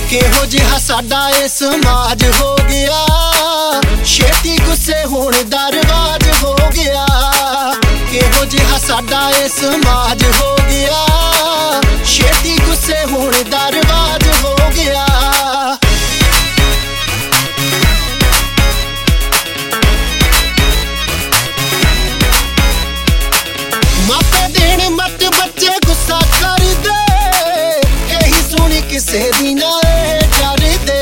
ਕਿਹੋ ਜਿਹਾ ਸਾਡਾ ਇਹ ਸਮਾਜ ਹੋ ਗਿਆ, ਛੇਤੀ ਗੁੱਸੇ ਹੋਣ ਦਾ ਰਿਵਾਜ ਹੋ ਗਿਆ। ਕਿਹੋ ਜਿਹਾ ਸਾਡਾ ਇਹ ਸਮਾਜ ਹੋ ਗਿਆ, ਛੇਤੀ ਗੁੱਸੇ ਹੋਣ ਦਾ ਰਿਵਾਜ ਹੋ ਗਿਆ। ਮਾਪੇ ਦੇਣ ਮੱਤ ਬੱਚੇ ਗੁੱਸਾ ਕਰਦੇ, ਇਹੀ ਸੁਣੀ ਕਿਸੇ ਦੀ ਨਾ ਡਰਦੇ।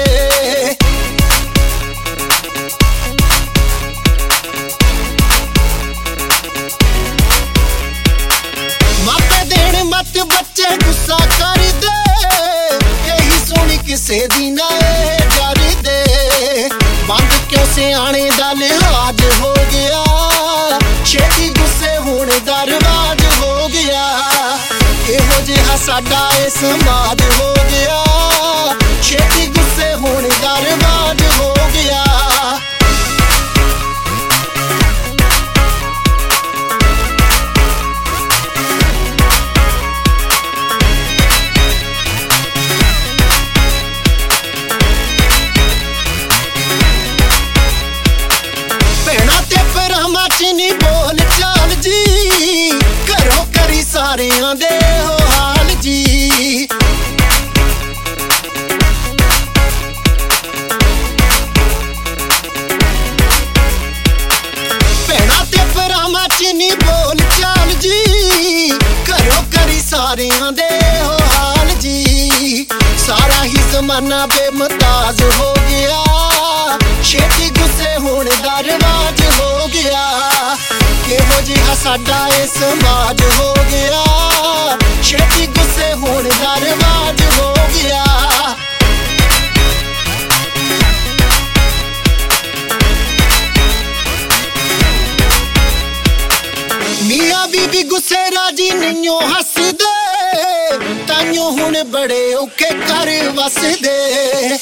ਮਾਪੇ ਦੇਣ ਮੱਤ ਬੱਚੇ ਗੁੱਸਾ ਕਰਦੇ, ਇਹੀ ਸੁਣੀ ਕਿਸੇ ਦੀ ਨਾ ਡਰਦੇ। ਬੰਦ ਕਿਉਂ ਸਿਆਣੇ ਦਾ ਲਿਹਾਜ਼ ਹੋ ਗਿਆ, ਛੇਤੀ ਗੁੱਸੇ ਹੋਣ ਦਾ ਰਿਵਾਜ ਹੋ ਗਿਆ। ਇਹੋ ਜਿਹਾ ਸਾਡਾ ਇਹ ਸਮਾਜ ਹੋ ਗਿਆ, ਛੇਤੀ ਗੁੱਸੇ ਹੋਣ ਦਾ ਰਿਵਾਜ ਹੋ ਗਿਆ। ਭੈਣਾਂ ਤੇ ਭਰਾਵਾਂ ਚ ਨੀ ਬੋਲ ਚਾਲ ਜੀ, ਘਰੋਂ ਕਰੀ ਸਾਰਿਆਂ ਦੇ ਹੋ ਹਾਲ ਜੀ। ਭੈਣਾਂ ਤੇ ਭਰਾਵਾਂ ਚ ਨੀ ਬੋਲ ਚਾਲ ਜੀ, ਘਰੋਂ ਕਰੀ ਸਾਰਿਆਂ ਦੇ ਹੋ ਹਾਲ ਜੀ। ਸਾਰਾ ਹੀ ਜ਼ਮਾਨਾ ਬੇਮਤਾਜ਼ ਹੋ ਗਿਆ, ਛੇਤੀ ਗੁੱਸੇ ਹੋਣ ਦਾ ਰਿਵਾਜ ਹੋ ਗਿਆ। ਕਿਹੋ ਜਿਹਾ ਸਾਡਾ ਇਹ ਸਮਾਜ ਹੋ ਗਿਆ, ਛੇਤੀ ਗੁੱਸੇ ਹੋਣ ਦਾ ਰਿਵਾਜ ਹੋ ਗਿਆ। ਮੀਆਂ ਬੀਬੀ ਗੁੱਸੇ ਰਾਜੀ ਨਹੀਂਓ ਹੱਸਦੇ, ਤਾਈਓ ਹੁਣ ਬੜੇ ਔਖੇ ਘਰ ਵਸਦੇ।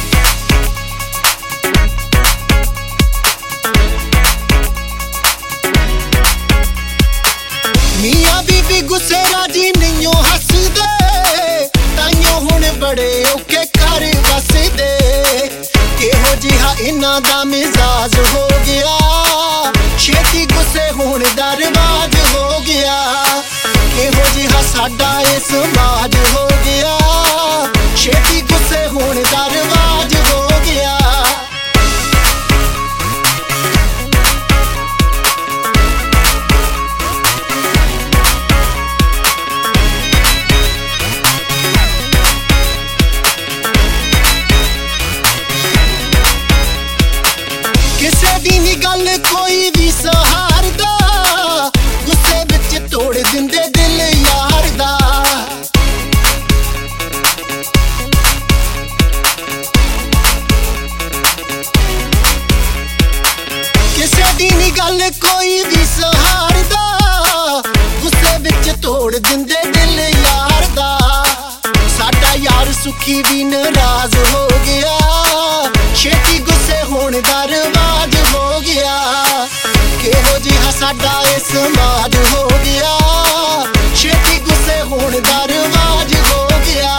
ਮੀਆਂ ਬੀਬੀ ਗੁੱਸੇ ਰਾਜੀ ਨਹੀਂਓ ਹੱਸਦੇ, ਤਾਈਓ ਹੁਣ ਬੜੇ ਔਖੇ ਘਰ ਵਸਦੇ। ਕਿਹੋ ਜਿਹਾ ਇਹਨਾਂ ਦਾ ਮਿਜ਼ਾਜ ਹੋ ਗਿਆ, ਛੇਤੀ ਗੁੱਸੇ ਹੋਣ ਦਾ ਰਿਵਾਜ ਹੋ ਗਿਆ। ਕਿਹੋ ਜਿਹਾ ਸਾਡਾ ਇਹ ਸਮਾਜ ਹੋ ਗਿਆ, ਛੇਤੀ ਗੁੱਸੇ ਹੋਣ ਦਾ ਰਿਵਾਜ ਹੋ ਗਿਆ। ਕਿਸੇ ਦੀ ਨੀ ਗੱਲ ਕੋਈ ਵੀ ਸਹਾਰਦਾ, ਗੁੱਸੇ ਵਿੱਚ ਤੋੜ ਦਿੰਦੇ ਦਿਲ ਯਾਰ ਦਾ। ਕਿਸੇ ਦੀ ਨੀ ਗੱਲ ਕੋਈ ਵੀ ਸਹਾਰਦਾ, ਗੁੱਸੇ ਵਿੱਚ ਤੋੜ ਦਿੰਦੇ ਦਿਲ ਯਾਰ ਦਾ। ਸਾਡਾ ਯਾਰ ਸੁਖੀ ਵੀ ਨਾਰਾਜ਼ ਹੋ ਗਿਆ, ਛੇਤੀ ਗੁੱਸੇ ਹੋਣ ਦਾ ਰਿਵਾਜ ਹੋ ਗਿਆ। ਕਿਹੋ ਜਿਹਾ ਸਾਡਾ ਇਹ ਸਮਾਜ ਹੋ ਗਿਆ, ਛੇਤੀ ਗੁੱਸੇ ਹੋਣ ਦਾ ਰਿਵਾਜ ਹੋ ਗਿਆ।